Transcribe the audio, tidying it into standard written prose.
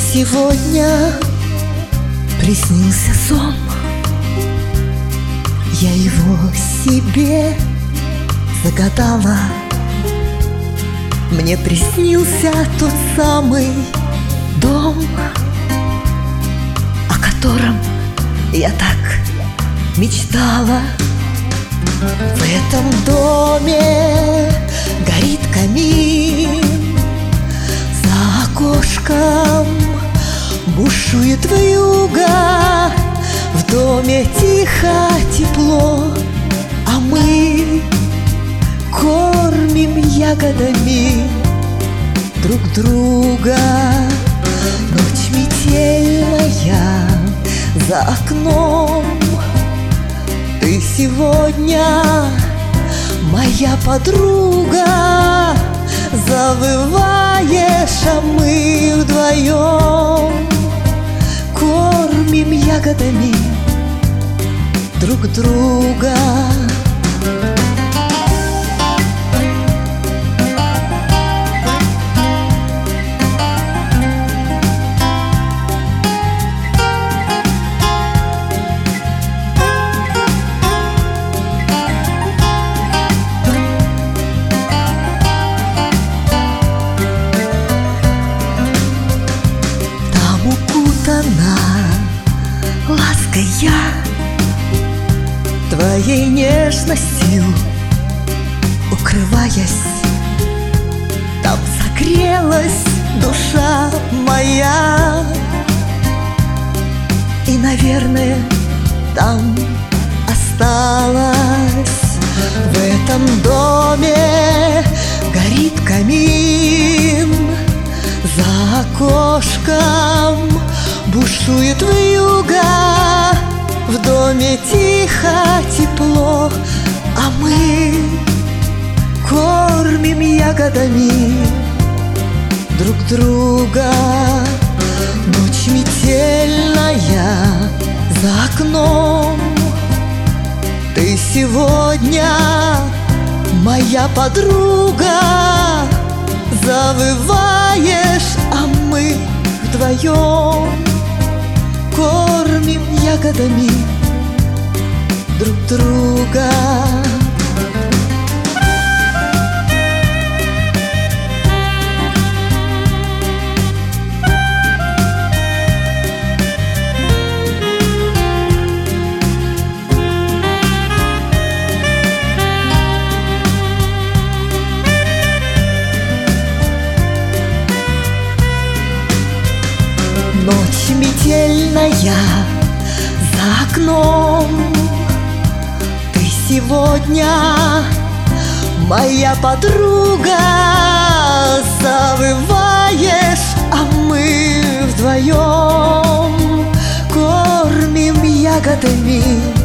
Сегодня приснился сон, я его себе загадала. Мне приснился тот самый дом, о котором я так мечтала. В этом доме горит камин, за окошком бушует вьюга. В доме тихо, тепло, а мы кормим ягодами друг друга. Ночь метельная за окном, ты сегодня моя подруга. Завываешь, а мы вдвоем кормим ягодами друг друга. Лаской я твоей нежностью укрываясь, там согрелась душа моя. И, наверное, там осталась. В этом доме горит камин, за окошком бушует вьюга. В доме тихо, тепло, а мы кормим ягодами друг друга. Ночь метельная за окном, ты сегодня моя подруга. Завываешь, а мы вдвоем кормим ягодами друг друга. Ночь метельная за окном, ты сегодня моя подруга. Завываешь, а мы вдвоем кормим ягодами